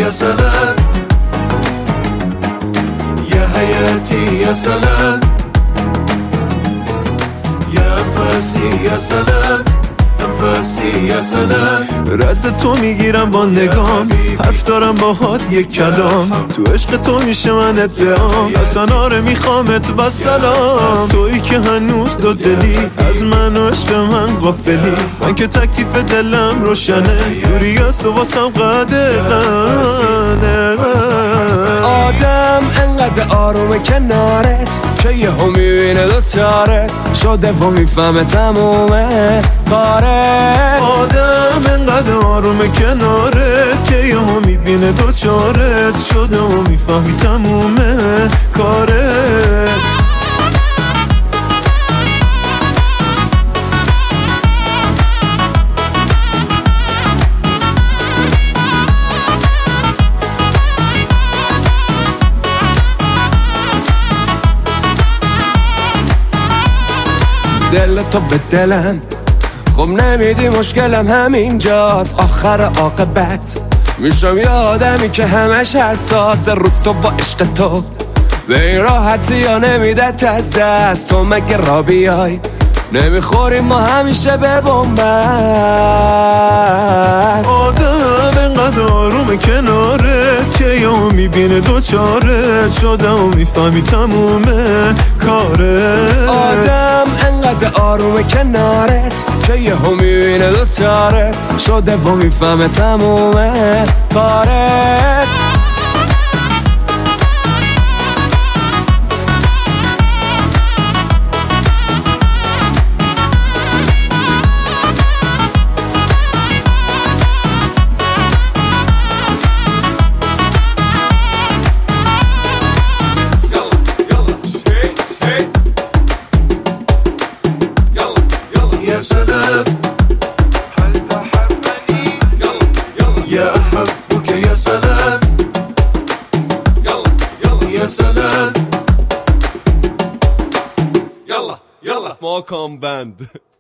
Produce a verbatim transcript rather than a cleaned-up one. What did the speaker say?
يا سلام يا حياتي يا سلام يا أنفاسي يا سلام انفاسی یا سلام. رد تو میگیرم با نگام، حرف دارم باهات یک کلام، تو عشق تو میشه من ادعام، اصلا آره میخوامت با سلام. تویی که هنوز دو دلی از من و عشق من غافلی، من که تکلیف دلم روشنه، دوری از تو واسم قدغنه. آدم انقدر آرومه کنارت که یه هم میبینه دوچارت شده و میفهمه تمومه کارت. آدم انقدر آرومه کنارت که یه هم میبینه دوچارت شده و میفهمی تمومه کارت. دل تو به دلم خب نمیدی مشکلم همینجاست، آخر عاقبت میشم یه آدمی که همش حساس رو تو و عشق تو به این راحتی یا نمیدت از دست. تو مگه را بیای نمیخوریم ما همیشه به بنبست. آدم انقدر آرومه کنارت که یا میبینه دوچارت شده و میفهمی تمومه کارت. آدم انقدر آرومه کنارت که یه هم میبینه دوچارت شده و میفهمه تمومه کارت. يا سلام هل تحبني يا أحبك يا سلام يا سلام يلا يلا ماكان باند.